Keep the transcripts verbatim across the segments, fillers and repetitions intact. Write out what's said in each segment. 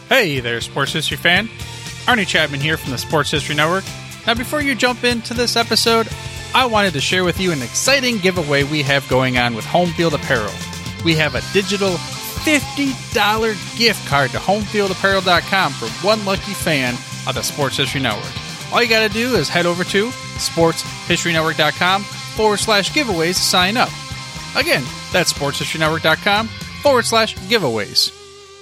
Hey there, Sports History fan. Arnie Chapman here from the Sports History Network. Now, before you jump into this episode, I wanted to share with you an exciting giveaway we have going on with Home Field Apparel. We have a digital fifty dollars gift card to home field apparel dot com for one lucky fan of the Sports History Network. All you got to do is head over to sports history network dot com forward slash giveaways to sign up. Again, that's sports history network dot com forward slash giveaways.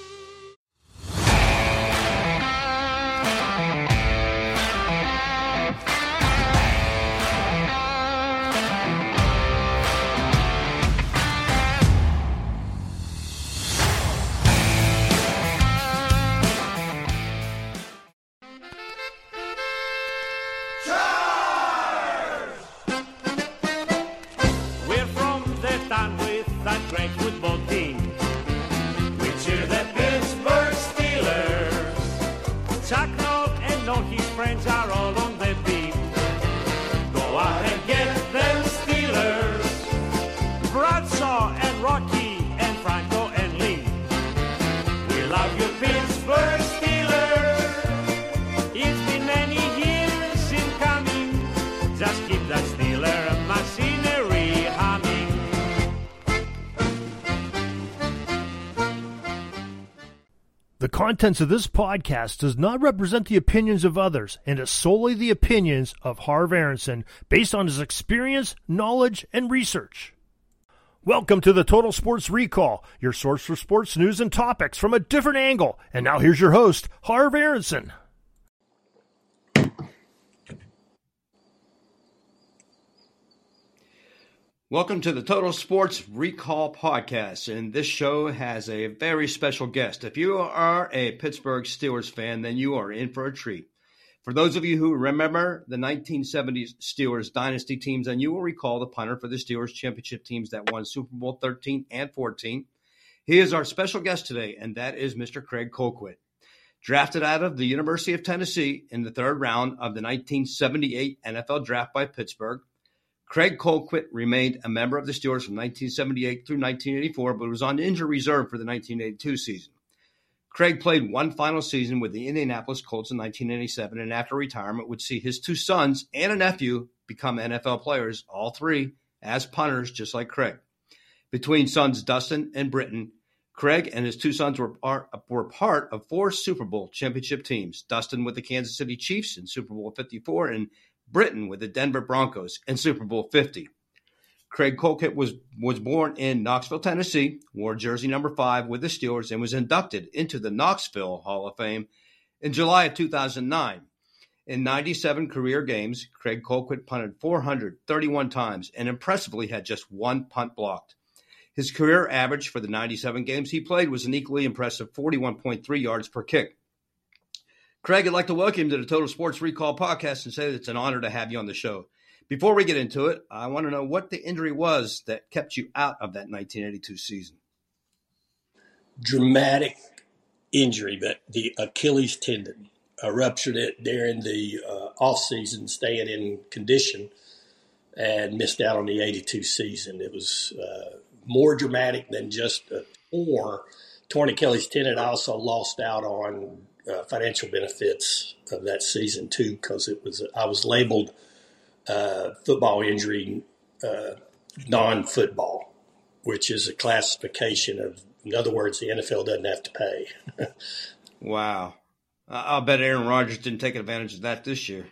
The contents of this podcast does not represent the opinions of others and is solely the opinions of Harv Aronson based on his experience, knowledge, and research. Welcome to the Total Sports Recall, your source for sports news and topics from a different angle. And now here's your host, Harv Aronson. Welcome to the Total Sports Recall podcast, and this show has a very special guest. If you are a Pittsburgh Steelers fan, then you are in for a treat. For those of you who remember the nineteen seventies Steelers dynasty teams, then you will recall the punter for the Steelers championship teams that won Super Bowl thirteen and fourteen. He is our special guest today, and that is Mister Craig Colquitt. Drafted out of the University of Tennessee in the third round of the nineteen seventy-eight N F L Draft by Pittsburgh, Craig Colquitt remained a member of the Steelers from nineteen seventy-eight through nineteen eighty-four, but was on injury reserve for the nineteen eighty-two season. Craig played one final season with the Indianapolis Colts in nineteen eighty-seven, and after retirement would see his two sons and a nephew become N F L players, all three as punters, just like Craig. Between sons Dustin and Britton, Craig and his two sons were part, were part of four Super Bowl championship teams, Dustin with the Kansas City Chiefs in Super Bowl fifty-four, and Britton with the Denver Broncos in Super Bowl fifty. Craig Colquitt was, was born in Knoxville, Tennessee, wore jersey number five with the Steelers, and was inducted into the Knoxville Hall of Fame in July of two thousand nine. In ninety-seven career games, Craig Colquitt punted four hundred thirty-one times and impressively had just one punt blocked. His career average for the ninety-seven games he played was an equally impressive forty-one point three yards per kick. Craig, I'd like to welcome you to the Total Sports Recall podcast and say that it's an honor to have you on the show. Before we get into it, I want to know what the injury was that kept you out of that nineteen eighty-two season. Dramatic injury, but the Achilles tendon. I ruptured it during the uh, off-season, staying in condition, and missed out on the eighty-two season. It was uh, more dramatic than just a torn, torn Achilles tendon. I also lost out on Uh, financial benefits of that season too, because it was I was labeled uh, football injury, uh, non-football, which is a classification of, in other words, the N F L doesn't have to pay. Wow, I'll bet Aaron Rodgers didn't take advantage of that this year.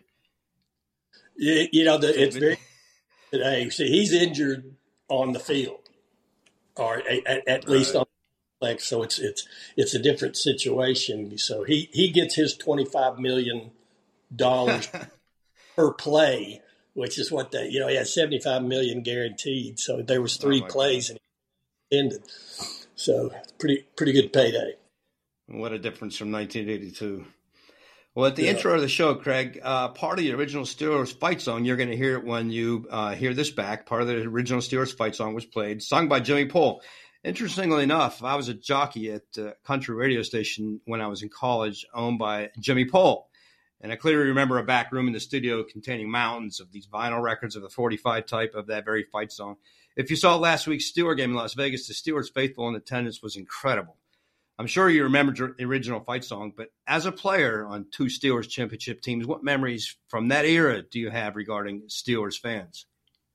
You, you know, the, it's very today. See, he's injured on the field, or at, at least right. on. Like, so it's it's it's a different situation. So he, he gets his twenty-five million dollars per play, which is what they, you know, he had seventy-five million dollars guaranteed. So there was three oh plays God. And he ended. So pretty pretty good payday. What a difference from nineteen eighty-two. Well, at the yeah. intro of the show, Craig, uh, part of the original Steelers fight song, you're going to hear it when you uh, hear this back. Part of the original Steelers fight song was played, sung by Jimmy Pole. Interestingly enough, I was a jockey at a country radio station when I was in college owned by Jimmy Pole. And I clearly remember a back room in the studio containing mountains of these vinyl records of the forty-five type of that very fight song. If you saw last week's Steeler game in Las Vegas, the Steelers faithful in attendance was incredible. I'm sure you remember the original fight song, but as a player on two Steelers championship teams, what memories from that era do you have regarding Steelers fans?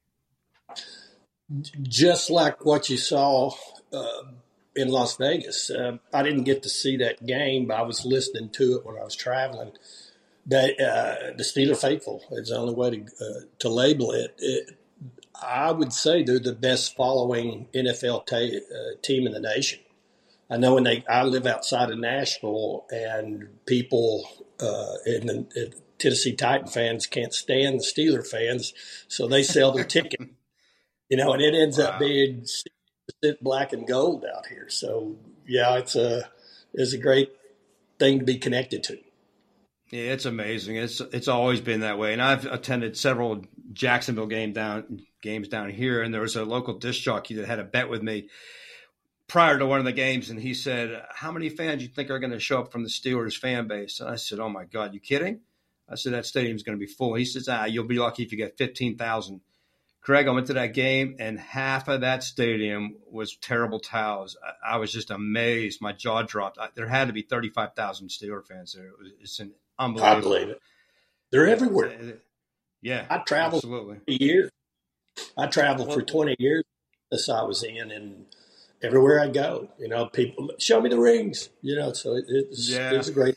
Just like what you saw uh, in Las Vegas. Uh, I didn't get to see that game, but I was listening to it when I was traveling. That uh, the Steeler faithful is the only way to uh, to label it. it. I would say they're the best following N F L ta- uh, team in the nation. I know when they, I live outside of Nashville, and people uh, in the in Tennessee Titan fans can't stand the Steeler fans, so they sell their ticket. You know, and it ends wow. up being black and gold out here. So yeah, it's a it's a great thing to be connected to. Yeah, it's amazing. It's it's always been that way. And I've attended several Jacksonville game down games down here, and there was a local disc jockey that had a bet with me prior to one of the games, and he said, "How many fans do you think are going to show up from the Steelers fan base?" And I said, "Oh my God, you kidding?" I said, "That stadium's going to be full." He says, "Ah, you'll be lucky if you get fifteen thousand." Craig, I went to that game, and half of that stadium was terrible towels. I, I was just amazed. My jaw dropped. I, there had to be thirty-five thousand Steeler fans there. It was, it's an unbelievable. I believe it. They're everywhere. Yeah, I traveled absolutely. for years. I traveled for twenty years since I was in, and everywhere I go, you know, people show me the rings, you know, so it, it's, yeah. it's a great.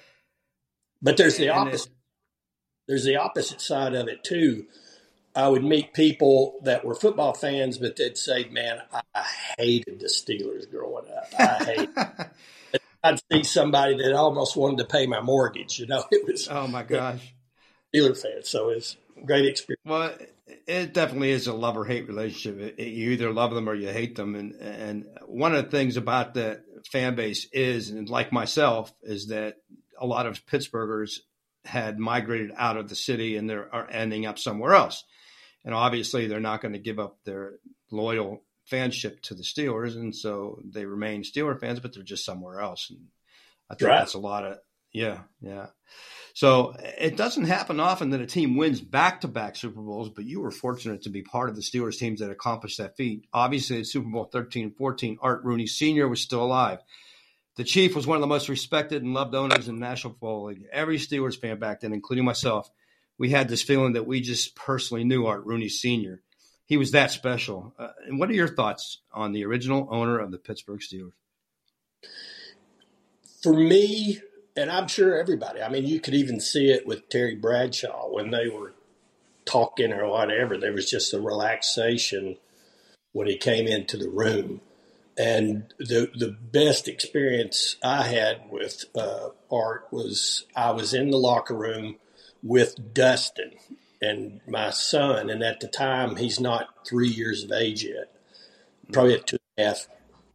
But there's the opposite. There's the opposite side of it, too. I would meet people that were football fans, but they'd say, "Man, I hated the Steelers growing up. I hate." I'd see somebody that almost wanted to pay my mortgage. You know, it was. Oh my gosh, Steeler fan. So it's a great experience. Well, it definitely is a love or hate relationship. It, it, you either love them or you hate them, and and one of the things about the fan base is, and like myself, is that a lot of Pittsburghers had migrated out of the city and they're are ending up somewhere else. And obviously, they're not going to give up their loyal fanship to the Steelers, and so they remain Steeler fans, but they're just somewhere else. And I think right. that's a lot of yeah, yeah. So it doesn't happen often that a team wins back-to-back Super Bowls, but you were fortunate to be part of the Steelers teams that accomplished that feat. Obviously, at Super Bowl thirteen and fourteen, Art Rooney Senior was still alive. The Chief was one of the most respected and loved owners in the National Football League. Every Steelers fan back then, including myself, we had this feeling that we just personally knew Art Rooney Senior He was that special. Uh, and what are your thoughts on the original owner of the Pittsburgh Steelers? For me, and I'm sure everybody, I mean, you could even see it with Terry Bradshaw when they were talking or whatever. There was just a relaxation when he came into the room. And the the best experience I had with uh, Art was I was in the locker room with Dustin and my son, and at the time he's not three years of age yet, probably at two and a half.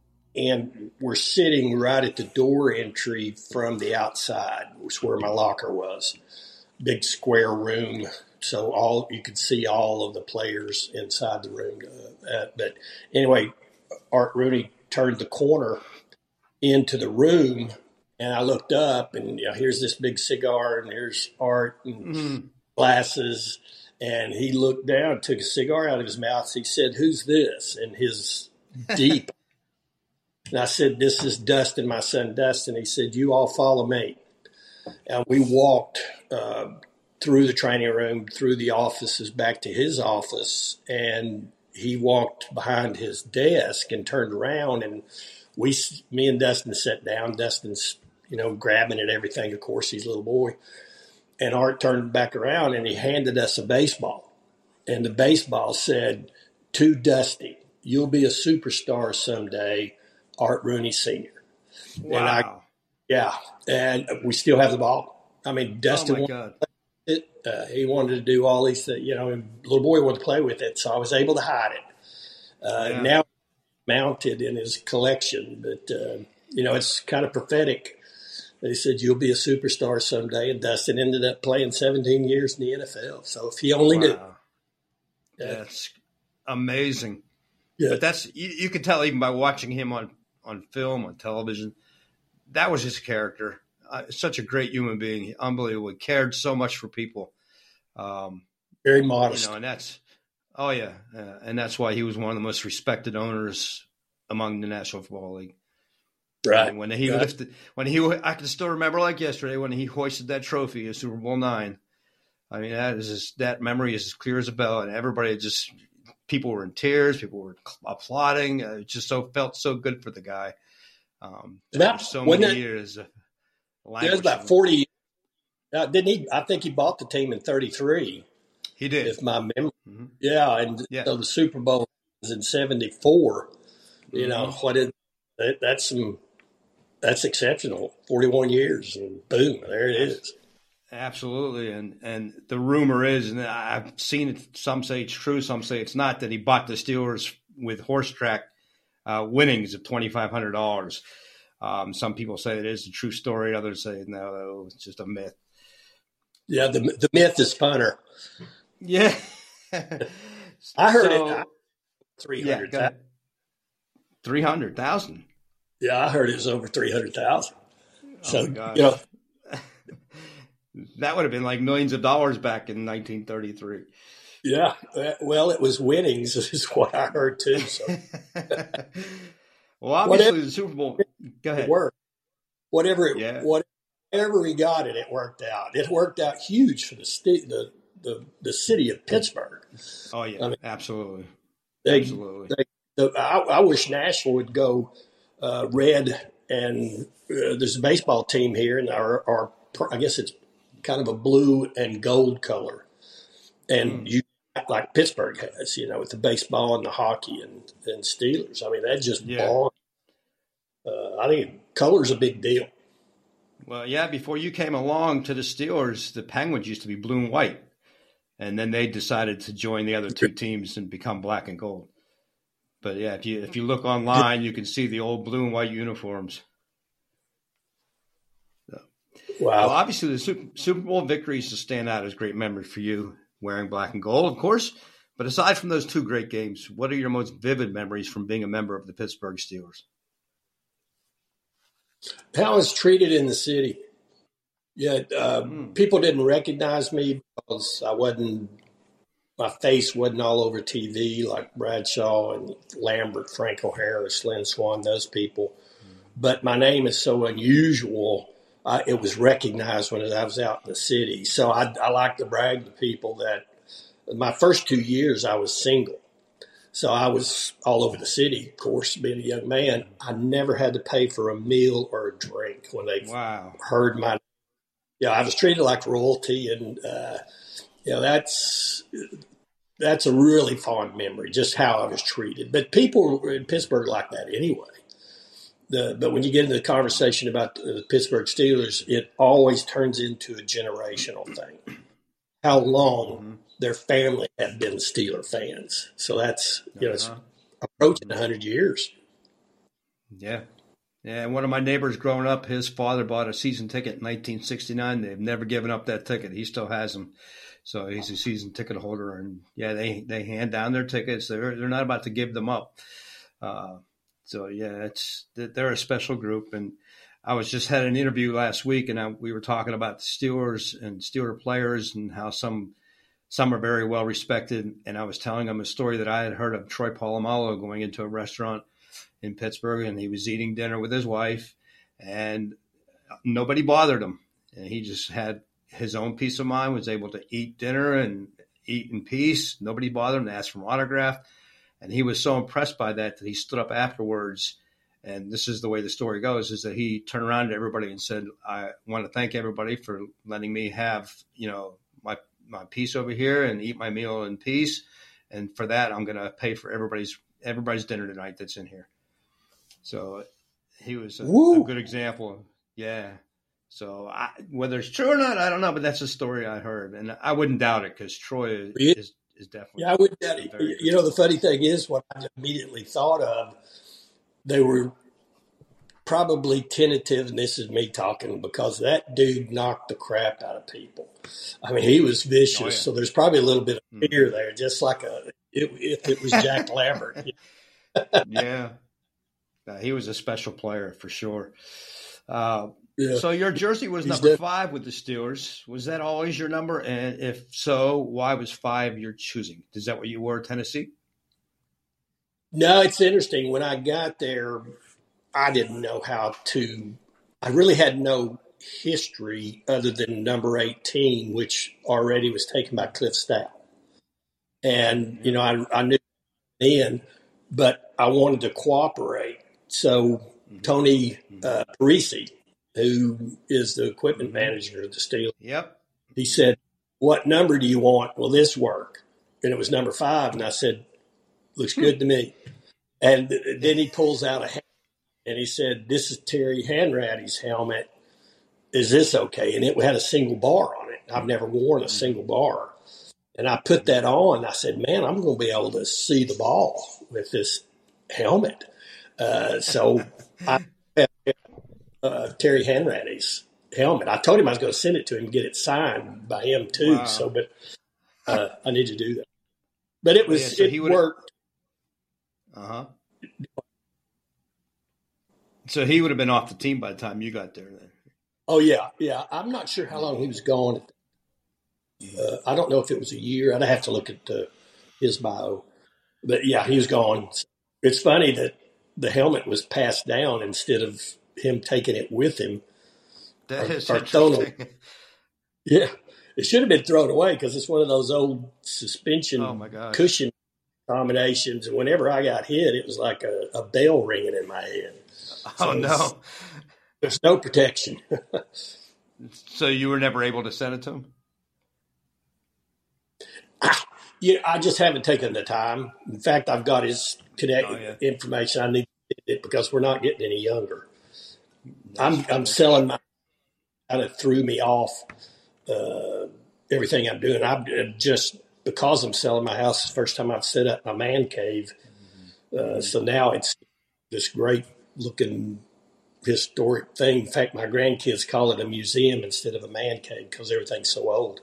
And we're sitting right at the door entry from the outside, which is where my locker was. Big square room, so all you could see all of the players inside the room. Uh, but anyway, Art Rooney turned the corner into the room, and I looked up, and you know, here's this big cigar, and here's Art and mm-hmm. glasses. And he looked down, took a cigar out of his mouth. He said, "Who's this?" And his deep. And I said, "This is Dustin, my son Dustin." He said, "You all follow me." And we walked uh, through the training room, through the offices, back to his office, and he walked behind his desk and turned around, and we, me and Dustin sat down. Dustin's, you know, grabbing at everything. Of course, he's a little boy. And Art turned back around and he handed us a baseball. And the baseball said, "To Dusty, you'll be a superstar someday, Art Rooney Senior" Wow. And I, yeah. And we still have the ball. I mean, Dustin oh my God. It, uh, he wanted to do all these things, you know, and little boy wanted to play with it, so I was able to hide it. Uh, yeah. Now mounted in his collection, but, uh, you know, it's kind of prophetic. They said, "You'll be a superstar someday," and Dustin ended up playing seventeen years in the N F L. So if he only wow. knew. That's amazing. Yeah. But that's you, you can tell even by watching him on, on film, on television, that was his character. Uh, such a great human being, unbelievable. He cared so much for people. Um, Very modest. You know, and that's, oh yeah, uh, and that's why he was one of the most respected owners among the National Football League. Right. And when he right. lifted, when he, I can still remember like yesterday when he hoisted that trophy of Super Bowl nine. I mean, that is just, that memory is as clear as a bell, and everybody just, people were in tears, people were applauding. Uh, it just so felt so good for the guy. Um, that, for so many that, years. Uh, it was about forty. Uh, didn't he? I think he bought the team in thirty-three. He did. If my memory. Mm-hmm. Yeah, and yeah. so the Super Bowl was in seventy-four. You mm-hmm. know what? It, that, that's some. That's exceptional. forty-one years, and boom, there it is. Absolutely, and and the rumor is, and I've seen it. Some say it's true, some say it's not. That he bought the Steelers with horse track uh, winnings of twenty five hundred dollars. Um, some people say it is a true story. Others say no, it's just a myth. Yeah, the the myth is funner. Yeah, I heard so, it. Three hundred. Yeah, three hundred thousand. Yeah, I heard it was over three hundred thousand. So oh my gosh. you know. That would have been like millions of dollars back in nineteen thirty-three. Yeah, well, it was winnings, is what I heard too. So. Well, obviously whatever, the Super Bowl. Go ahead. It worked. Whatever, it, yeah. whatever he got it, it worked out. It worked out huge for the state, the, the the city of Pittsburgh. Oh yeah, I mean, absolutely, they, absolutely. They, the, I, I wish Nashville would go uh, red, and uh, there's a baseball team here, and our, our I guess it's kind of a blue and gold color, and mm. you like Pittsburgh has, you know, with the baseball and the hockey and, and Steelers. I mean, that just yeah. bond. Uh, I think color's a big deal. Well, yeah, before you came along to the Steelers, the Penguins used to be blue and white, and then they decided to join the other two teams and become black and gold. But yeah, if you if you look online, you can see the old blue and white uniforms. Wow. Well, obviously, the Super, Super Bowl victories to stand out as great memory for you, wearing black and gold, of course. But aside from those two great games, what are your most vivid memories from being a member of the Pittsburgh Steelers? How I was treated in the city. Yeah, uh, mm. people didn't recognize me because I wasn't, my face wasn't all over T V like Bradshaw and Lambert, Franco Harris, Lynn Swan, those people. Mm. But my name is so unusual. Uh, it was recognized when I was out in the city. So I, I like to brag to people that my first two years I was single. So I was all over the city, of course, being a young man. I never had to pay for a meal or a drink when they wow. heard my name. Yeah, I was treated like royalty. And, uh, you know, that's that's a really fond memory, just how I was treated. But people in Pittsburgh like that anyway. The, but when you get into the conversation about the Pittsburgh Steelers, it always turns into a generational thing. How long mm-hmm. their family have been Steeler fans. So that's, you know, it's uh-huh. approaching one hundred years. Yeah. Yeah, and one of my neighbors growing up, his father bought a season ticket in nineteen sixty-nine. They've never given up that ticket. He still has them. So he's a season ticket holder. And, yeah, they they hand down their tickets. They're, they're not about to give them up. Uh So, yeah, it's they're a special group. And I was just had an interview last week, and I, we were talking about the Steelers and Steeler players and how some some are very well respected. And I was telling them a story that I had heard of Troy Polamalu going into a restaurant in Pittsburgh, and he was eating dinner with his wife, and nobody bothered him. And he just had his own peace of mind, was able to eat dinner and eat in peace. Nobody bothered him to ask for an autograph. And he was so impressed by that that he stood up afterwards, and this is the way the story goes, is that he turned around to everybody and said, I want to thank everybody for letting me have, you know, my my peace over here and eat my meal in peace. And for that, I'm going to pay for everybody's everybody's dinner tonight that's in here. So he was a, a good example. Yeah. So I, whether it's true or not, I don't know, but that's a story I heard. And I wouldn't doubt it because Troy is – Is definitely yeah, I would. You, you know, the funny thing is, what I immediately thought of, they were probably tentative, and this is me talking, because that dude knocked the crap out of people. I mean, he was vicious, oh, yeah. So there's probably a little bit of fear mm-hmm. there, just like a if, if it was Jack Lambert. Yeah, uh, he was a special player for sure. Uh, Yeah. So your jersey was He's number dead. five with the Steelers. Was that always your number? And if so, why was five your choosing? Is that what you wore at Tennessee? No, it's interesting. When I got there, I didn't know how to, I really had no history other than number eighteen, which already was taken by Cliff Stout. And, you know, I, I knew then, but I wanted to cooperate. So Tony uh, Parisi, who is the equipment manager of the Steelers, Yep. he said, "What number do you want? Will this work?" And it was number five. And I said, "Looks good to me." And then he pulls out a helmet and he said, "This is Terry Hanratty's helmet. Is this okay?" And it had a single bar on it. I've never worn a single bar. And I put that on. I said, "Man, I'm going to be able to see the ball with this helmet." Uh, so I had uh, Terry Hanratty's helmet. I told him I was going to send it to him and get it signed by him too. Wow. So, but uh, I need to do that. But it was yeah, so it he would've- worked. Uh huh. So he would have been off the team by the time you got there. Then. Oh yeah, yeah. I'm not sure how long he was gone. Uh, I don't know if it was a year. I'd have to look at uh, his bio. But yeah, he was gone. It's funny that the helmet was passed down instead of him taking it with him. That or, is or thrown interesting. away. Yeah, it should have been thrown away because it's one of those old suspension Oh my gosh. cushion combinations. And whenever I got hit, it was like a, a bell ringing in my head. Oh So no! There's no protection. So you were never able to send it to him? Yeah, I just haven't taken the time. In fact, I've got his connect Oh, yeah. information. I need to get it because we're not getting any younger. I'm I'm selling my kind of threw me off uh, everything I'm doing. I've just because I'm selling my house, it's the first time I've set up my man cave. Uh, so now it's this great looking historic thing. In fact, my grandkids call it a museum instead of a man cave because everything's so old.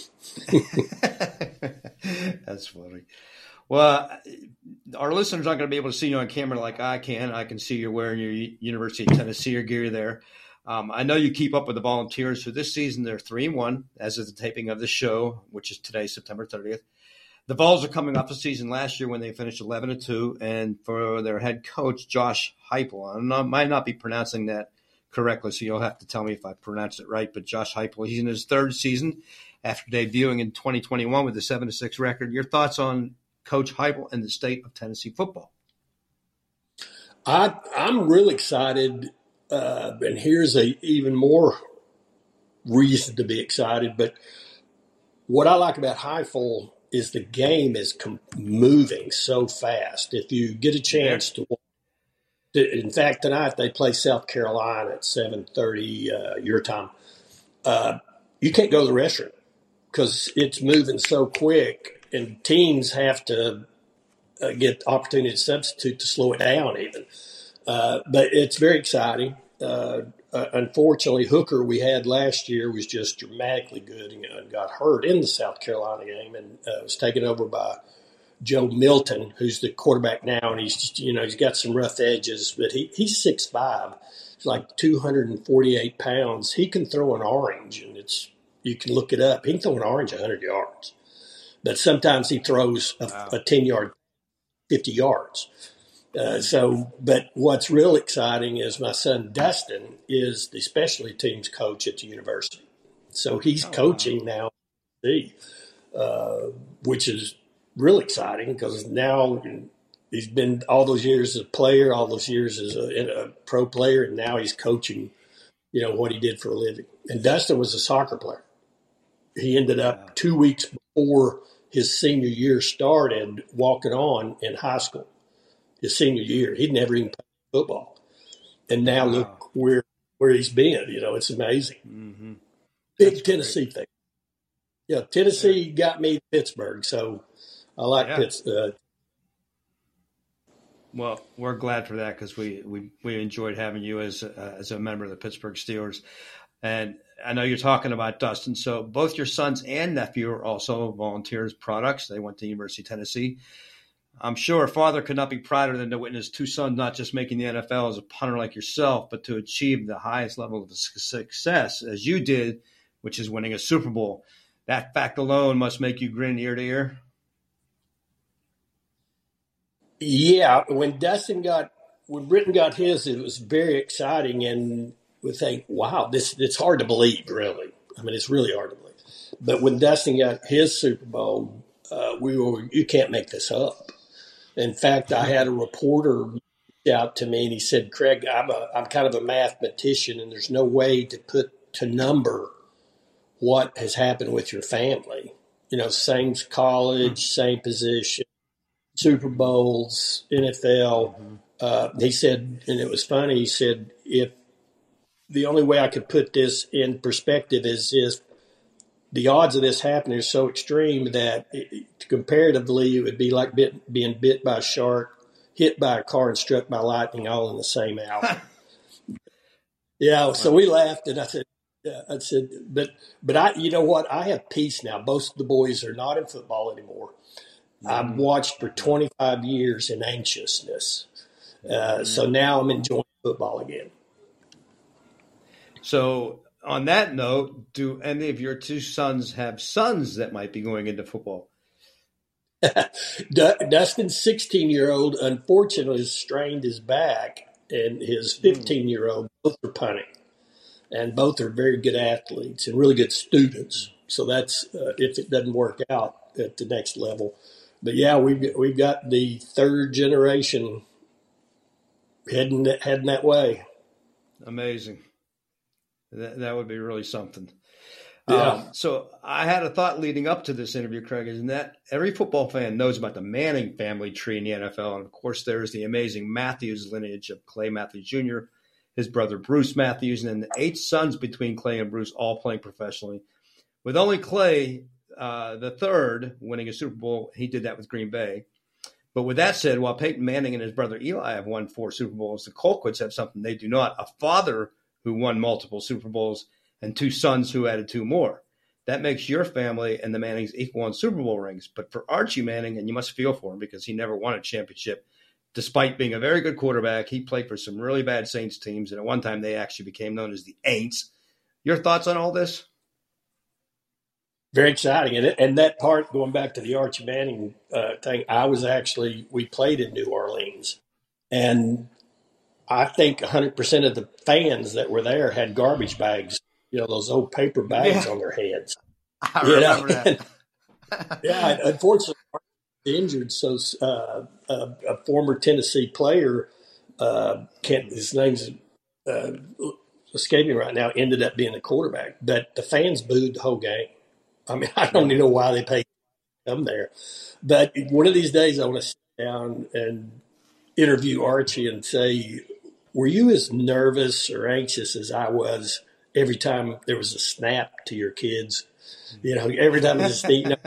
That's funny. Well, our listeners aren't going to be able to see you on camera like I can. I can see you're wearing your U- University of Tennessee gear there. Um, I know you keep up with the Volunteers. So this season, they're three and one as of the taping of the show, which is today, September thirtieth. The Vols are coming off a season last year when they finished eleven and two, and for their head coach, Josh Heupel. I not, might not be pronouncing that correctly, so you'll have to tell me if I pronounced it right. But Josh Heupel, he's in his third season after debuting in twenty twenty-one with a seven to six record. Your thoughts on Coach Heupel and the state of Tennessee football? I, I'm really excited, uh, and here's a even more reason to be excited. But what I like about Heupel is the game is com- moving so fast. If you get a chance to watch, in fact, tonight they play South Carolina at seven thirty uh, your time. Uh, you can't go to the restroom because it's moving so quick, and teams have to uh, get opportunity to substitute to slow it down even. Uh, but it's very exciting. Uh, uh, unfortunately, Hooker we had last year was just dramatically good and, and got hurt in the South Carolina game and uh, was taken over by Joe Milton, who's the quarterback now, and he's just, you know, he's got some rough edges, but he, he's six five. He's like two hundred forty-eight pounds. He can throw an orange, and it's you can look it up. He can throw an orange one hundred yards. But sometimes he throws a, Wow. a ten-yard, fifty yards. Uh, so, but what's real exciting is my son Dustin is the specialty teams coach at the university. So he's Oh, wow. coaching now, uh, which is real exciting because now he's been all those years as a player, all those years as a, a pro player, and now he's coaching, you know, what he did for a living. And Dustin was a soccer player. He ended up two weeks before his senior year started walking on in high school. His senior year, he'd never even played football, and now Wow. look where where he's been. You know, it's amazing. Mm-hmm. Big That's Tennessee thing. Yeah, Tennessee got me to Pittsburgh, so I like Yeah. Pitts. Uh, Well, we're glad for that because we, we, we enjoyed having you as uh, as a member of the Pittsburgh Steelers. And I know you're talking about Dustin. So both your sons and nephew are also Volunteers products. They went to the University of Tennessee. I'm sure a father could not be prouder than to witness two sons not just making the N F L as a punter like yourself, but to achieve the highest level of success as you did, which is winning a Super Bowl. That fact alone must make you grin ear to ear. yeah, when Dustin got when Britton got his, it was very exciting, and we think, wow, this it's hard to believe, really. I mean, it's really hard to believe. But when Dustin got his Super Bowl, uh, we were, you can't make this up. In fact, I had a reporter reach out to me, and he said, Craig, I'm a, I'm kind of a mathematician, and there's no way to put to number what has happened with your family. You know, same college, same position, Super Bowls, N F L. Mm-hmm. Uh, he said, and it was funny, he said, if the only way I could put this in perspective is if the odds of this happening are so extreme that it, comparatively it would be like bit, being bit by a shark, hit by a car, and struck by lightning all in the same hour. Yeah, so we laughed, and I said, yeah, I said, but but I, you know what? I have peace now. Both of the boys are not in football anymore. Mm-hmm. I've watched for twenty-five years in anxiousness, uh, mm-hmm. so now I'm enjoying football again. So, on that note, do any of your two sons have sons that might be going into football? Dustin's sixteen-year-old, unfortunately, strained his back, and his fifteen-year-old, both are punting. And both are very good athletes and really good students. So that's uh, if it doesn't work out at the next level. But, yeah, we've, we've got the third generation heading, heading that way. Amazing. That, that would be really something. Yeah. Um, so I had a thought leading up to this interview, Craig, is that every football fan knows about the Manning family tree in the N F L. And, of course, there's the amazing Matthews lineage of Clay Matthews Junior, his brother Bruce Matthews, and then the eight sons between Clay and Bruce all playing professionally. With only Clay, uh, the third, winning a Super Bowl, he did that with Green Bay. But with that said, while Peyton Manning and his brother Eli have won four Super Bowls, the Colquitts have something they do not, a father who won multiple Super Bowls and two sons who added two more. That makes your family and the Mannings equal on Super Bowl rings. But for Archie Manning, and you must feel for him because he never won a championship, despite being a very good quarterback, he played for some really bad Saints teams, and at one time they actually became known as the Aints. Your thoughts on all this? Very exciting. And, and that part, going back to the Archie Manning uh, thing, I was actually, we played in New Orleans. And I think one hundred percent of the fans that were there had garbage bags, you know, those old paper bags yeah. on their heads. I you remember know? that. Yeah, unfortunately, injured, so uh, a, a former Tennessee player, uh, can't, his name's uh, escaping right now, ended up being the quarterback. But the fans booed the whole game. I mean, I don't even know why they paid to come there. But one of these days I want to sit down and interview Archie and say, were you as nervous or anxious as I was every time there was a snap to your kids? You know, every time there's a you know,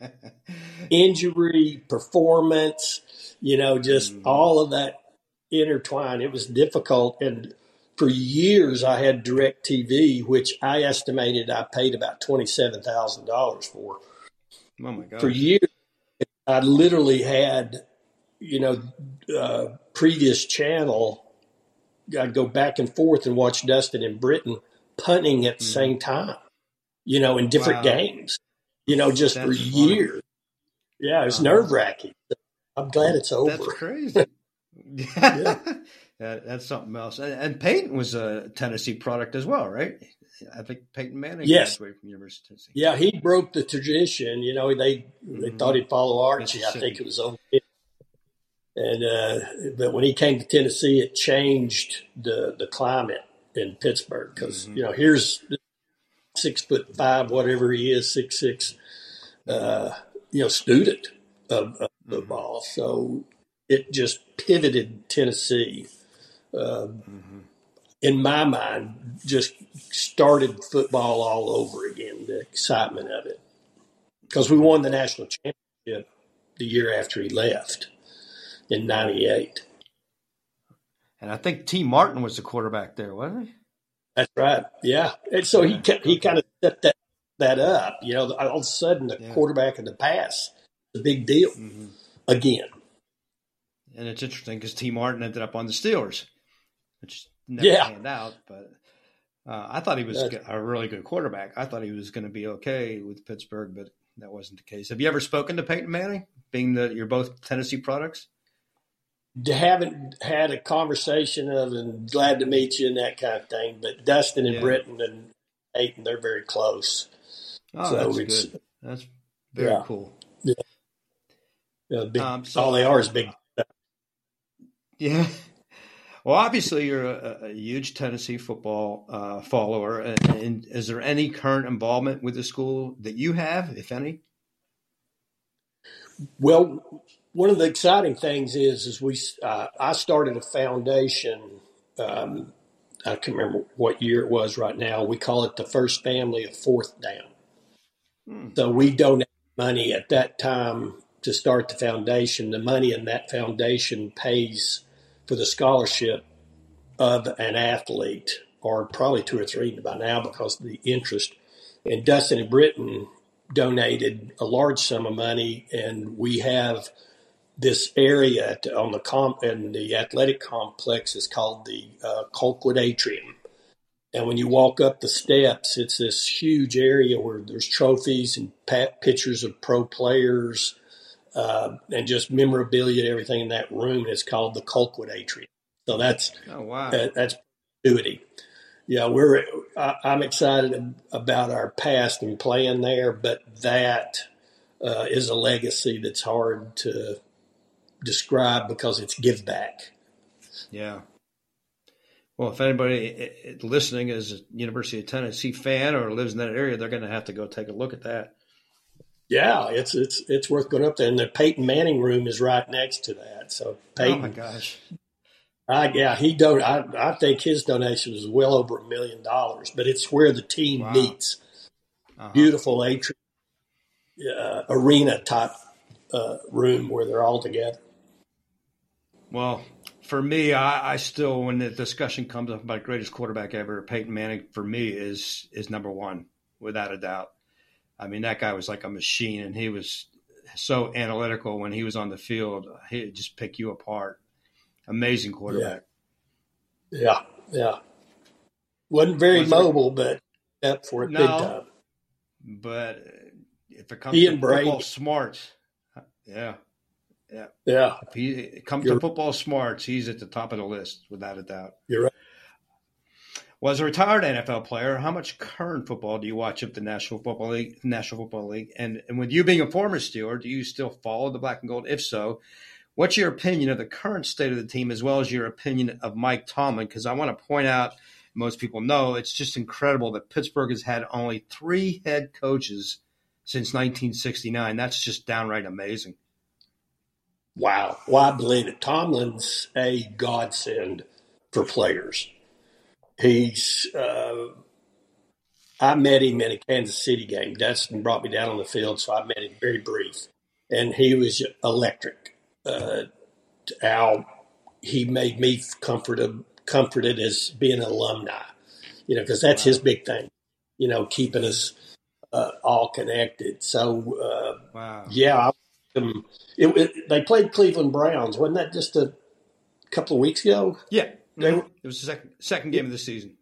injury, performance, you know, just mm-hmm. all of that intertwined. It was difficult. And for years I had DirecTV, which I estimated I paid about twenty-seven thousand dollars for. Oh, my God. For years, I literally had, you know, uh, previous channel. I'd go back and forth and watch Dustin and Britton punting at the mm-hmm. same time, you know, in different wow. games, you know, just That's for funny. years. Yeah, it's uh-huh. nerve-wracking. I'm glad it's over. That's crazy. yeah. yeah, that's something else. And, and Peyton was a Tennessee product as well, right? I think Peyton Manning yes. graduated from University of Tennessee. Yeah, he broke the tradition. You know, they mm-hmm. they thought he'd follow Archie. I think it was okay. And uh, but when he came to Tennessee, it changed the, the climate in Pittsburgh because mm-hmm. you know here's six foot five, whatever he is, six six, uh, you know, student of, of football. Mm-hmm. So it just pivoted Tennessee. Uh, mm-hmm. In my mind, just started football all over again. The excitement of it because we won the national championship the year after he left. In ninety-eight. And I think T. Martin was the quarterback there, wasn't he? That's right. Yeah. And so he he kind of set that, that up. You know, all of a sudden the yeah. quarterback in the pass is a big deal mm-hmm. again. And it's interesting because T. Martin ended up on the Steelers, which never yeah. panned out. But uh, I thought he was That's, a really good quarterback. I thought he was going to be okay with Pittsburgh, but that wasn't the case. Have you ever spoken to Peyton Manning, being that you're both Tennessee products? haven't had a conversation of and glad to meet you and that kind of thing. But Dustin and Yeah. Britton and Peyton, they're very close. Oh, so that's it's, good. That's very yeah. cool. Yeah. Yeah, big, Um, so- all they are is big. Yeah. Well, obviously, you're a, a huge Tennessee football uh, follower. And, and is there any current involvement with the school that you have, if any? Well, one of the exciting things is, is we uh, I started a foundation. Um, I can't remember what year it was right now. We call it the First Family of Fourth Down. Hmm. So we donate money at that time to start the foundation. The money in that foundation pays for the scholarship of an athlete, or probably two or three by now because of the interest. And Dustin and Britton donated a large sum of money, and we have this area to, on the comp and the athletic complex is called the uh, Colquitt Atrium. And when you walk up the steps, it's this huge area where there's trophies and pat pictures of pro players uh, and just memorabilia, everything in that room. It's called the Colquitt Atrium. So that's Oh, wow. uh, that's perpetuity. Yeah, we're. I, I'm excited about our past and playing there, but that uh, is a legacy that's hard to describe because it's give back. Yeah. Well, if anybody listening is a University of Tennessee fan or lives in that area, they're going to have to go take a look at that. Yeah, it's it's it's worth going up there. And the Peyton Manning room is right next to that. So Peyton, Oh, my gosh. I, yeah, he don- I, I think his donation was well over a million dollars, but it's where the team Wow. meets. Uh-huh. Beautiful atrium, uh, arena type uh, room where they're all together. Well, for me, I, I still, when the discussion comes up about greatest quarterback ever, Peyton Manning, for me, is is number one, without a doubt. I mean, that guy was like a machine, and he was so analytical when he was on the field. He'd just pick you apart. Amazing quarterback. Yeah, yeah. Wasn't very Was there- mobile, but up for it No. big time. But if it comes He to and Brady. football smarts, yeah. Yeah, If he it comes You're- to football smarts, he's at the top of the list, without a doubt. you're right. Well, as a retired N F L player, how much current football do you watch of the National Football League? National Football League, and and with you being a former Steeler, do you still follow the black and gold? If so, what's your opinion of the current state of the team, as well as your opinion of Mike Tomlin? Because I want to point out, most people know, it's just incredible that Pittsburgh has had only three head coaches since nineteen sixty-nine. That's just downright amazing. Wow. Well, I believe it. Tomlin's a godsend for players. He's, uh, I met him in a Kansas City game. Dustin brought me down on the field, so I met him very brief. And he was electric. Uh, Al, he made me comforted, comforted as being an alumni, you know, because that's his big thing, you know, keeping us uh, all connected. So, uh, Wow. yeah, I Um, it, it, they played Cleveland Browns. Wasn't that just a couple of weeks ago? Yeah. They Mhm. were- It was the second, second game of the season.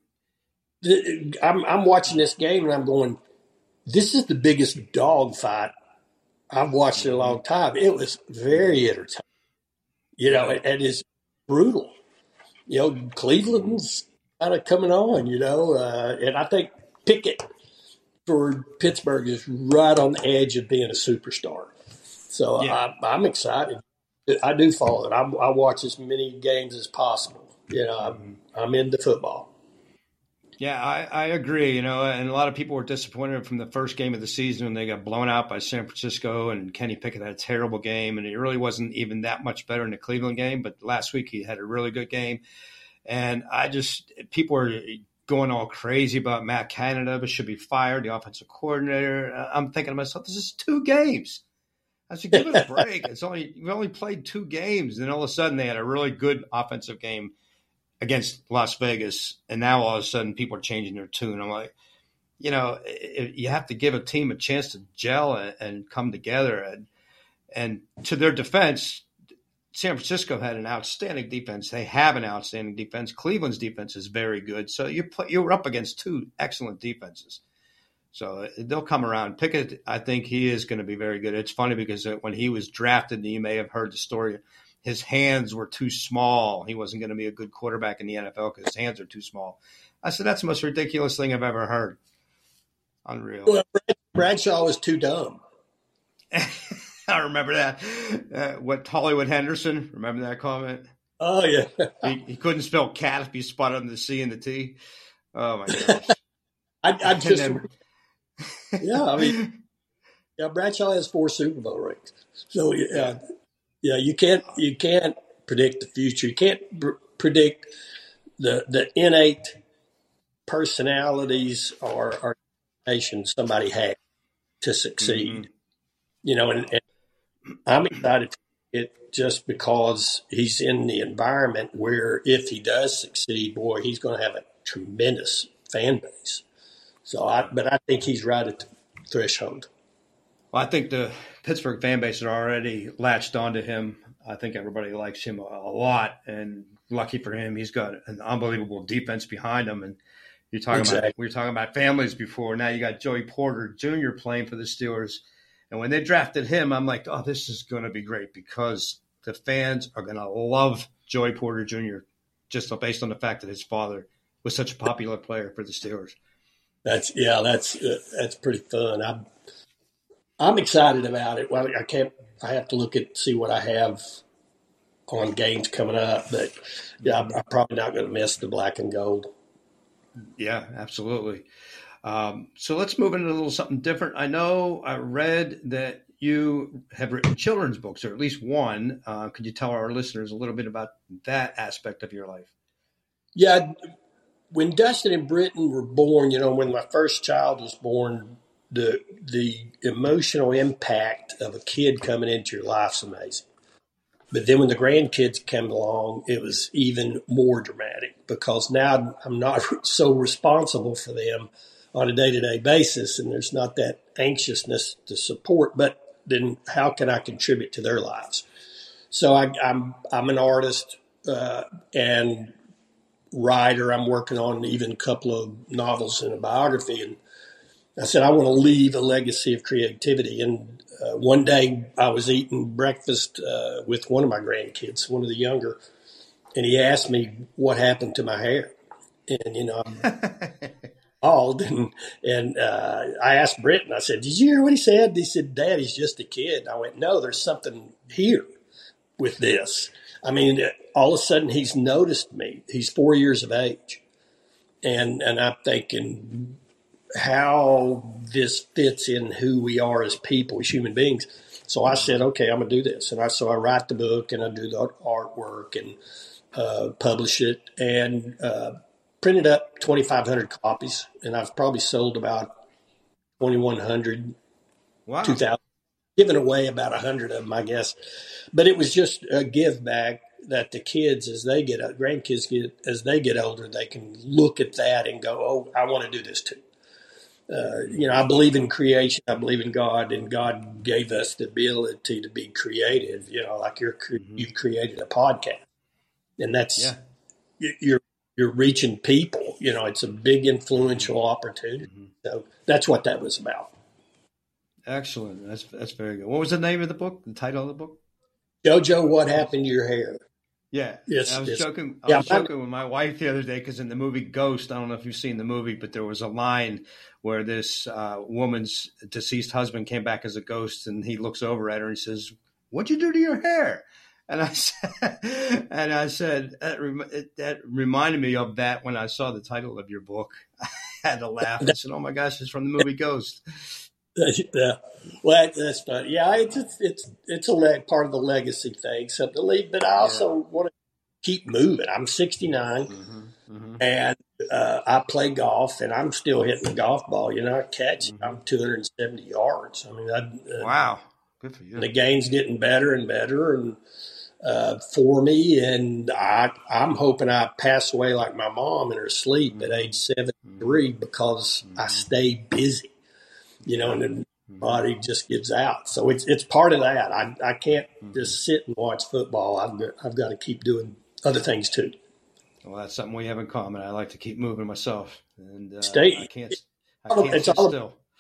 I'm, I'm watching this game and I'm going, this is the biggest dog fight I've watched in a long time. It was very entertaining. You know, it, it is brutal. You know, Cleveland's kind of coming on, you know, uh, and I think Pickett for Pittsburgh is right on the edge of being a superstar. So Yeah. I, I'm excited. I do follow it. I, I watch as many games as possible. You know, I'm, I'm into football. Yeah, I, I agree. You know, and a lot of people were disappointed from the first game of the season when they got blown out by San Francisco, and Kenny Pickett had a terrible game, and he really wasn't even that much better in the Cleveland game. But last week he had a really good game, and I just people are going all crazy about Matt Canada, but should be fired, the offensive coordinator. I'm thinking to myself, this is two games. I said, give it a break. It's only we only played two games, and then all of a sudden they had a really good offensive game against Las Vegas, and now all of a sudden people are changing their tune. I'm like, you know, it, you have to give a team a chance to gel and, and come together. And and to their defense, San Francisco had an outstanding defense. They have an outstanding defense. Cleveland's defense is very good. So you play, you're up against two excellent defenses. So they'll come around. Pickett, I think he is going to be very good. It's funny because when he was drafted, you may have heard the story his hands were too small. He wasn't going to be a good quarterback in the N F L because his hands are too small. I said, that's the most ridiculous thing I've ever heard. Unreal. Well, Bradshaw was too dumb. I remember that. Uh, what Hollywood Henderson, remember that comment? Oh, yeah. he, he couldn't spell cat if he spotted on the C and the T. Oh, my gosh. I, I just, then, yeah, I mean, yeah, Bradshaw has four Super Bowl rings. So, yeah, yeah, you can't, you can't predict the future. You can't pr- predict the, the innate personalities or, or somebody had to succeed. Mm-hmm. You know, and, and I'm excited it just because he's in the environment where if he does succeed, boy, he's going to have a tremendous fan base. So, I, but I think he's right at the threshold. Well, I think the Pittsburgh fan base has already latched onto him. I think everybody likes him a, a lot, and lucky for him, he's got an unbelievable defense behind him. And you're talking exactly. about we were talking about families before. Now you got Joey Porter Junior playing for the Steelers. And when they drafted him, I'm like, oh, this is going to be great because the fans are going to love Joey Porter Junior just based on the fact that his father was such a popular player for the Steelers. That's yeah, that's uh, that's pretty fun. I'm I'm excited about it. Well, I can't. I have to look at see what I have on games coming up, but yeah, I'm, I'm probably not going to miss the black and gold. Yeah, absolutely. Um, so let's move into a little something different. I know I read that you have written children's books, or at least one. Uh, could you tell our listeners a little bit about that aspect of your life? Yeah. When Dustin and Britton were born, you know, when my first child was born, the the emotional impact of a kid coming into your life's amazing. But then when the grandkids came along, it was even more dramatic because now I'm not so responsible for them on a day-to-day basis, and there's not that anxiousness to support, but then how can I contribute to their lives? So I, I'm I'm an artist uh, and writer. I'm working on even a couple of novels and a biography, and I said I want to leave a legacy of creativity. And uh, one day I was eating breakfast uh, with one of my grandkids, one of the younger, and he asked me what happened to my hair, and you know. Called and and uh, I asked Britton, I said, did you hear what he said? He said, Dad, he's just a kid. And I went, no, there's something here with this. I mean, all of a sudden he's noticed me. He's four years of age. And and I'm thinking how this fits in who we are as people, as human beings. So I said, okay, I'm going to do this. And I so I write the book and I do the artwork and uh, publish it. And uh printed up twenty-five hundred copies, and I've probably sold about twenty-one hundred, wow. two thousand, given away about one hundred of them, I guess. But it was just a give back that the kids, as they get, grandkids get, as they get older, they can look at that and go, oh, I want to do this too. Uh, you know, I believe in creation. I believe in God, and God gave us the ability to be creative. You know, like you're, mm-hmm. you've created a podcast, and that's, yeah. you're, You're reaching people. You know, it's a big influential opportunity. Mm-hmm. So that's what that was about. Excellent. That's that's very good. What was the name of the book? The title of the book? JoJo, What Happened to Your Hair? Yeah. It's, I was it's, joking. I yeah, was joking with my wife the other day because in the movie Ghost, I don't know if you've seen the movie, but there was a line where this uh, woman's deceased husband came back as a ghost, and he looks over at her and he says, "What'd you do to your hair?" And I said, and I said that, rem- that reminded me of that when I saw the title of your book. I had to laugh. I said, "Oh my gosh, it's from the movie Ghost." Yeah, well, that's fun. Yeah, it's it's it's, it's a leg, part of the legacy thing, something to leave. But I also yeah. want to keep moving. I'm sixty-nine, mm-hmm, mm-hmm. and uh, I play golf, and I'm still hitting the golf ball. You know, I catch. Mm-hmm. I'm two hundred seventy yards. I mean, I, uh, wow, good for you. The game's getting better and better, and. Uh, for me, and I, I'm hoping I pass away like my mom in her sleep mm-hmm. at age seventy-three because mm-hmm. I stay busy, you know, and the mm-hmm. body just gives out. So it's it's part of that. I I can't mm-hmm. just sit and watch football. I've got, I've got to keep doing other things too. Well, that's something we have in common. I like to keep moving myself, and uh, stay. I can't. I can't it's sit all, still.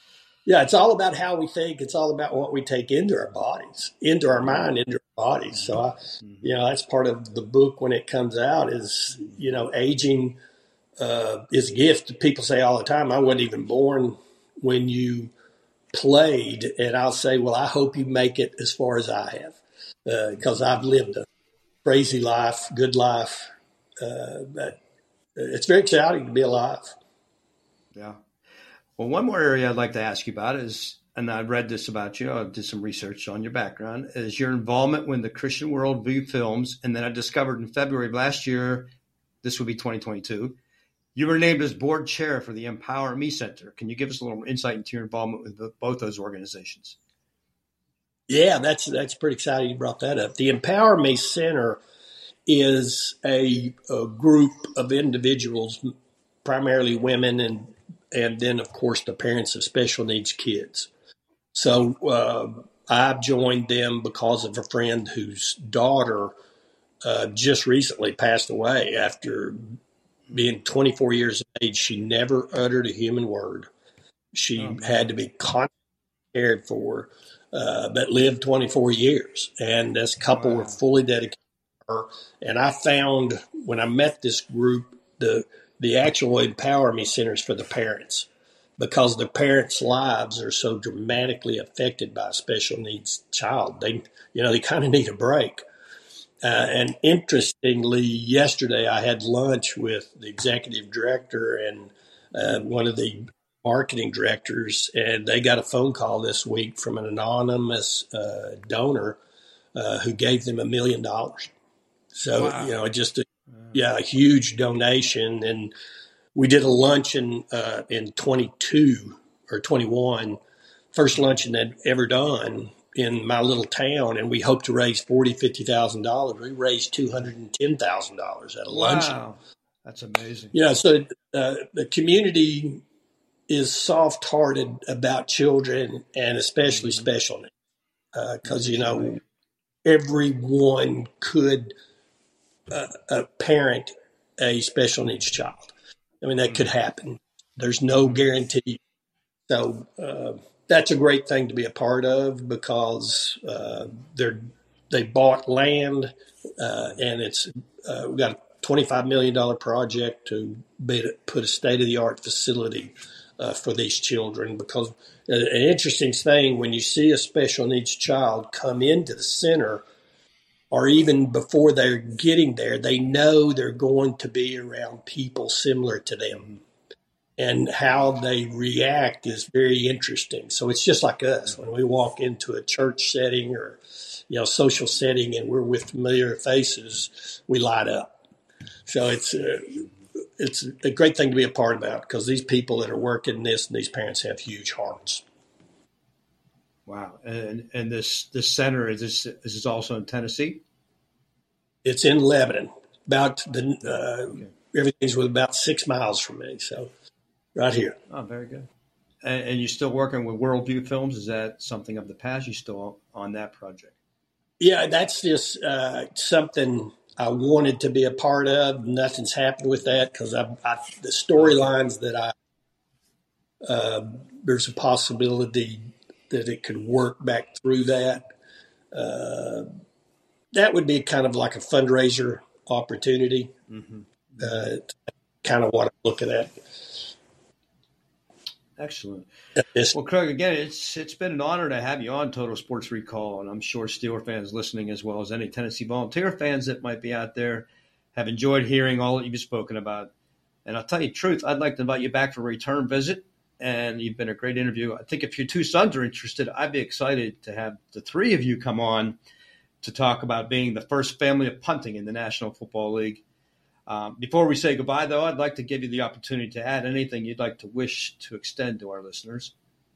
Yeah, it's all about how we think. It's all about what we take into our bodies, into our mind, into our bodies. So, I, you know, that's part of the book when it comes out is, you know, aging uh, is a gift. People say all the time, I wasn't even born when you played. And I'll say, well, I hope you make it as far as I have because uh, I've lived a crazy life, good life. Uh, but it's very exciting to be alive. Yeah. Well, one more area I'd like to ask you about is, and I read this about you, I did some research on your background, is your involvement with the Christian Worldview films. And then I discovered in February of last year, this would be twenty twenty-two, you were named as board chair for the Empower Me Center. Can you give us a little more insight into your involvement with the, both those organizations? Yeah, that's that's pretty exciting you brought that up. The Empower Me Center is a, a group of individuals, primarily women, and and then, of course, the parents of special needs kids. So uh, I've joined them because of a friend whose daughter uh, just recently passed away after being twenty-four years of age. She never uttered a human word. She oh, had to be constantly cared for, uh, but lived twenty-four years. And this couple wow. were fully dedicated to her. And I found when I met this group, the the actual Empower Me Centers for the parents, because the parents' lives are so dramatically affected by a special needs child. They, you know, they kind of need a break. Uh, and interestingly, yesterday I had lunch with the executive director and uh, one of the marketing directors, and they got a phone call this week from an anonymous uh, donor uh, who gave them a million dollars. So, wow. you know, just a, yeah, a huge donation. And we did a luncheon uh, in twenty-two or twenty-one, first luncheon I'd ever done in my little town, and we hope to raise forty thousand dollars, fifty thousand dollars. We raised two hundred ten thousand dollars at a luncheon. Wow, that's amazing. Yeah, so uh, the community is soft-hearted about children and especially mm-hmm. special needs because, uh, you know, everyone could uh, uh, parent a special needs child. I mean, that mm-hmm. could happen. There's no guarantee. So uh, that's a great thing to be a part of because uh, they're they bought land uh, and it's uh, we've got a twenty-five million dollars project to be, put a state-of-the-art facility uh, for these children. Because an interesting thing, when you see a special needs child come into the center, or even before they're getting there, they know they're going to be around people similar to them. And how they react is very interesting. So it's just like us. When we walk into a church setting or, you know, social setting and we're with familiar faces, we light up. So it's a, it's a great thing to be a part about because these people that are working this and these parents have huge hearts. Wow. And and this, this center, is this, is this also in Tennessee? It's in Lebanon. About the uh, okay. Everything's with about six miles from me. So right here. Oh, very good. And, and you're still working with Worldview Films? Is that something of the past? You still on that project? Yeah, that's just uh, something I wanted to be a part of. Nothing's happened with that because I, I, the storylines that I uh, there's a possibility that it could work back through that. Uh, that would be kind of like a fundraiser opportunity. Mm-hmm. Uh, kind of what I'm looking at. Excellent. Well, Craig, again, it's it's been an honor to have you on Total Sports Recall, and I'm sure Steeler fans listening as well as any Tennessee Volunteer fans that might be out there have enjoyed hearing all that you've spoken about. And I'll tell you the truth, I'd like to invite you back for a return visit, and you've been a great interview. I think if your two sons are interested, I'd be excited to have the three of you come on to talk about being the first family of punting in the National Football League. Um, before we say goodbye, though, I'd like to give you the opportunity to add anything you'd like to wish to extend to our listeners.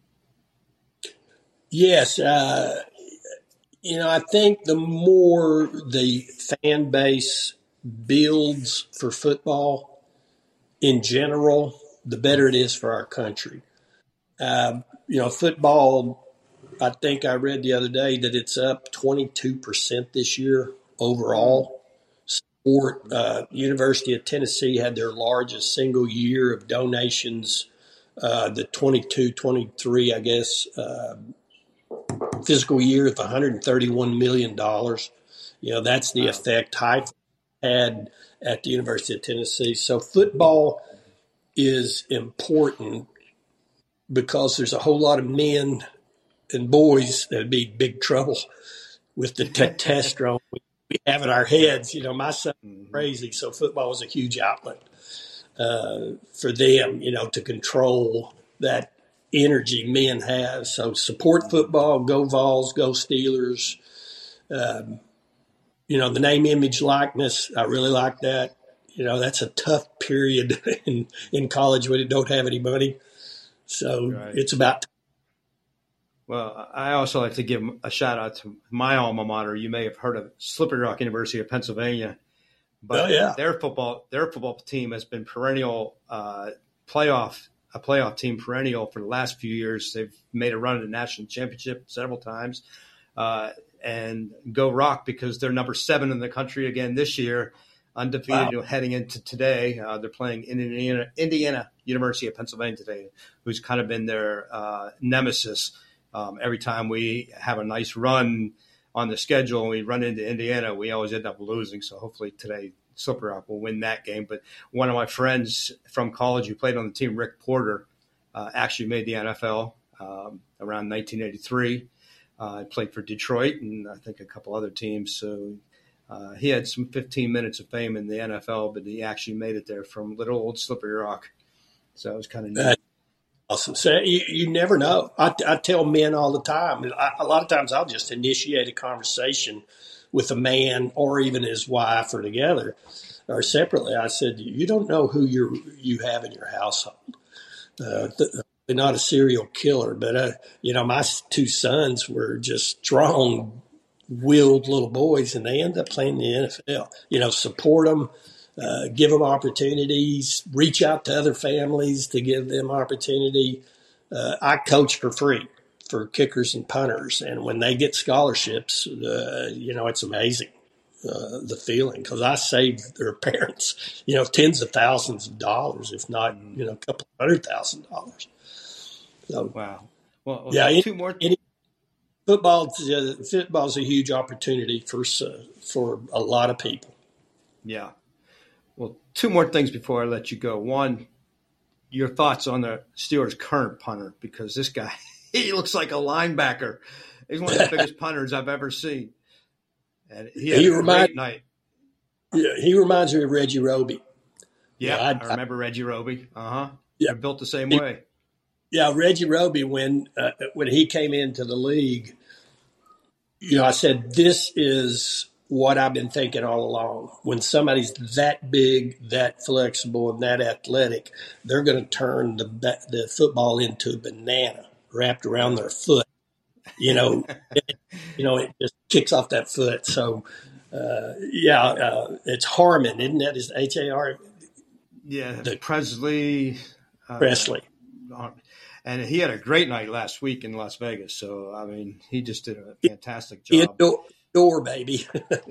Yes. Uh, you know, I think the more the fan base builds for football in general, the better it is for our country. Uh, you know, football, I think I read the other day that it's up twenty-two percent this year overall. Uh, University of Tennessee had their largest single year of donations uh, the twenty-two twenty-three, I guess, uh, fiscal year of one hundred thirty-one million dollars. You know, that's the wow. effect Heifetz had at the University of Tennessee. So football is important because there's a whole lot of men and boys that'd be big trouble with the testosterone we have in our heads. You know, my son's crazy, so football is a huge outlet uh, for them, you know, to control that energy men have. So support football, go Vols, go Steelers. Um, you know, the name, image, likeness, I really like that. You know, that's a tough period in, in college when you don't have any money. So right. It's about. Well, I also like to give a shout out to my alma mater. You may have heard of Slippery Rock University of Pennsylvania, but oh, yeah. their football their football team has been perennial uh, playoff a playoff team perennial for the last few years. They've made a run at the national championship several times, uh, and go Rock because they're number seven in the country again this year, undefeated wow. heading into today. Uh, they're playing Indiana, Indiana University of Pennsylvania today, who's kind of been their uh, nemesis. Um, every time we have a nice run on the schedule and we run into Indiana, we always end up losing. So hopefully today Slippery Rock will win that game. But one of my friends from college who played on the team, Rick Porter, uh, actually made the N F L um, around nineteen eighty-three. Uh, played for Detroit and I think a couple other teams. So uh, he had some fifteen minutes of fame in the N F L, but he actually made it there from little old Slippery Rock. So it was kind of neat. Awesome. So you, you never know. I, I tell men all the time. I, a lot of times I'll just initiate a conversation with a man or even his wife or together or separately. I said, you don't know who you you have in your household. Uh, they're not a serial killer, but, uh, you know, my two sons were just strong-willed little boys, and they end up playing in the N F L. You know, support them. Uh, give them opportunities, reach out to other families to give them opportunity. Uh, I coach for free for kickers and punters. And when they get scholarships, uh, you know, it's amazing, uh, the feeling, because I saved their parents, you know, tens of thousands of dollars, if not, you know, a couple of hundred thousand dollars. So, wow. Well, well yeah, two more. Any, football's, uh, football's a huge opportunity for, uh, for a lot of people. Yeah. Well, two more things before I let you go. One, your thoughts on the Steelers' current punter, because this guy, he looks like a linebacker. He's one of the biggest punters I've ever seen. And he had he a remind, great night. Yeah, he reminds me of Reggie Roby. Yeah, yeah I, I remember I, Reggie Roby. Uh-huh. Yeah. They're built the same he, way. Yeah, Reggie Roby, when uh, when he came into the league, you know, I said, this is what I've been thinking all along. When somebody's that big, that flexible, and that athletic, they're going to turn the the football into a banana wrapped around their foot. You know, it, you know, it just kicks off that foot. So, uh, yeah, uh, it's Harmon, isn't that his H A R? Yeah, the Presley. Uh, Presley. And he had a great night last week in Las Vegas. So, I mean, he just did a fantastic job. Indoor, door, baby.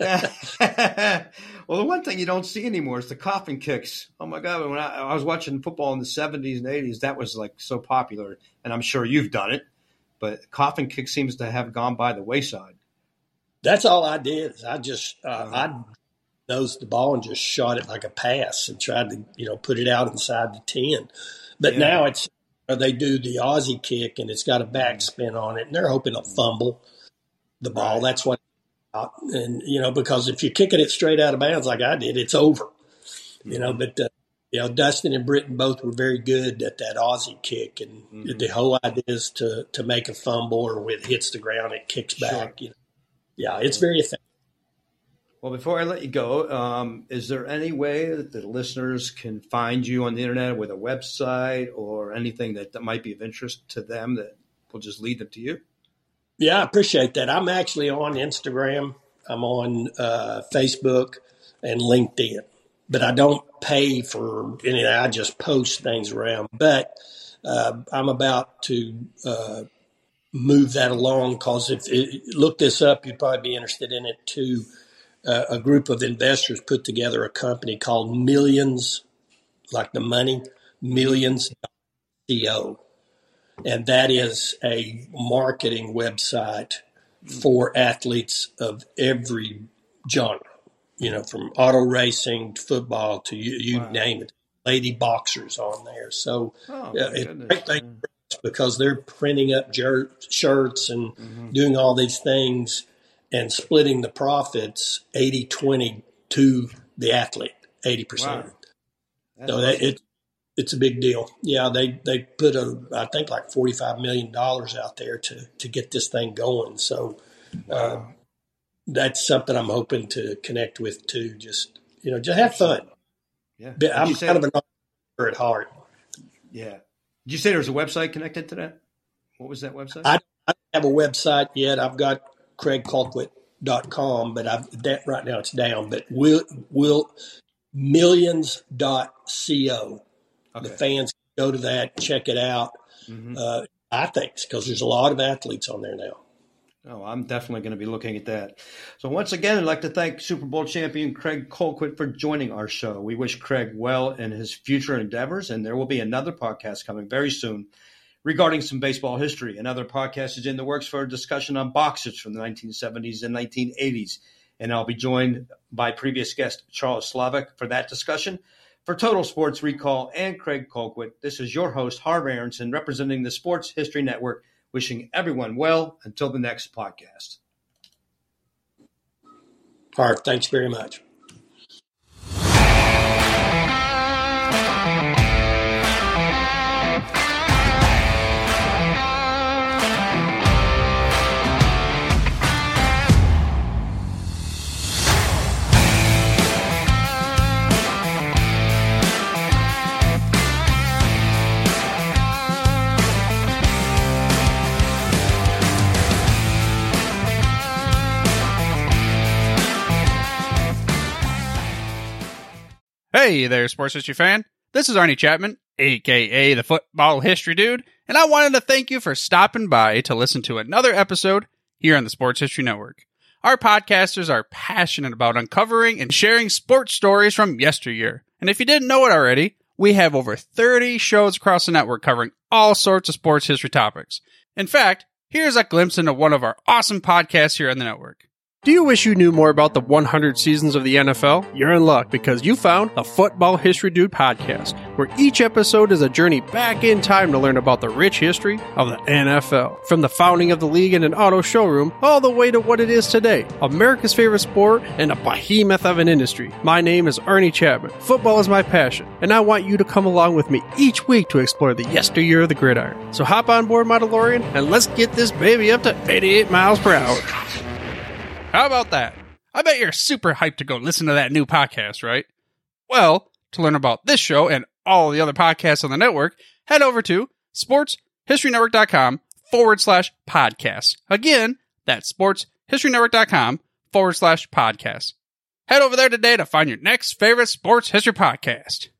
Well, the one thing you don't see anymore is the coffin kicks. Oh my God! When I, I was watching football in the seventies and eighties, that was like so popular, and I'm sure you've done it. But coffin kick seems to have gone by the wayside. That's all I did. Is I just uh, I nosed the ball and just shot it like a pass and tried to you know put it out inside the ten. But yeah. Now it's they do the Aussie kick and it's got a backspin on it, and they're hoping to fumble the ball. Right. That's what. And, you know, because if you're kicking it straight out of bounds like I did, it's over, mm-hmm. you know, but, uh, you know, Dustin and Britton both were very good at that Aussie kick. And mm-hmm. the whole idea is to, to make a fumble or when it hits the ground, it kicks back. Sure. You know? Yeah, it's very effective. Well, before I let you go, um, is there any way that the listeners can find you on the internet with a website or anything that, that might be of interest to them that will just lead them to you? Yeah, I appreciate that. I'm actually on Instagram. I'm on uh, Facebook and LinkedIn, but I don't pay for any. I just post things around. But uh, I'm about to uh, move that along because if it, look this up, you'd probably be interested in it too. Uh, a group of investors put together a company called Millions, like the money, Millions co. And that is a marketing website for athletes of every genre, you know, from auto racing to football to you, you wow. name it. Lady boxers on there. So oh, uh, it's a great thing for us because they're printing up jer- shirts and mm-hmm. doing all these things and splitting the profits eighty twenty to the athlete, eighty percent. Wow. So that, it, it's a big deal. Yeah, they, they put, a I think, like forty-five million dollars out there to, to get this thing going. So wow. uh, that's something I'm hoping to connect with too. Just, you know, just have fun. Yeah. I'm kind of an entrepreneur at heart. Yeah. Did you say there was a website connected to that? What was that website? I, I don't have a website yet. I've got craig colquitt dot com, but I've, that right now it's down. But will will millions dot co. Okay. The fans can go to that, check it out. Mm-hmm. Uh, I think because there's a lot of athletes on there now. Oh, I'm definitely going to be looking at that. So once again, I'd like to thank Super Bowl champion Craig Colquitt for joining our show. We wish Craig well in his future endeavors, and there will be another podcast coming very soon regarding some baseball history. Another podcast is in the works for a discussion on boxers from the nineteen seventies and nineteen eighties, and I'll be joined by previous guest Charles Slavic for that discussion. For Total Sports Recall and Craig Colquitt, this is your host, Harv Aronson, representing the Sports History Network, wishing everyone well until the next podcast. Harv, thanks very much. Hey there, sports history fan. This is Arnie Chapman, a k a the Football History Dude, and I wanted to thank you for stopping by to listen to another episode here on the Sports History Network. Our podcasters are passionate about uncovering and sharing sports stories from yesteryear. And if you didn't know it already, we have over thirty shows across the network covering all sorts of sports history topics. In fact, here's a glimpse into one of our awesome podcasts here on the network. Do you wish you knew more about the one hundred seasons of the N F L? You're in luck because you found the Football History Dude podcast, where each episode is a journey back in time to learn about the rich history of the N F L. From the founding of the league in an auto showroom, all the way to what it is today, America's favorite sport and a behemoth of an industry. My name is Arnie Chapman. Football is my passion, and I want you to come along with me each week to explore the yesteryear of the gridiron. So hop on board my DeLorean, and let's get this baby up to eighty-eight miles per hour. How about that? I bet you're super hyped to go listen to that new podcast, right? Well, to learn about this show and all the other podcasts on the network, head over to sportshistorynetwork.com forward slash podcasts. Again, that's sportshistorynetwork.com forward slash podcasts. Head over there today to find your next favorite sports history podcast.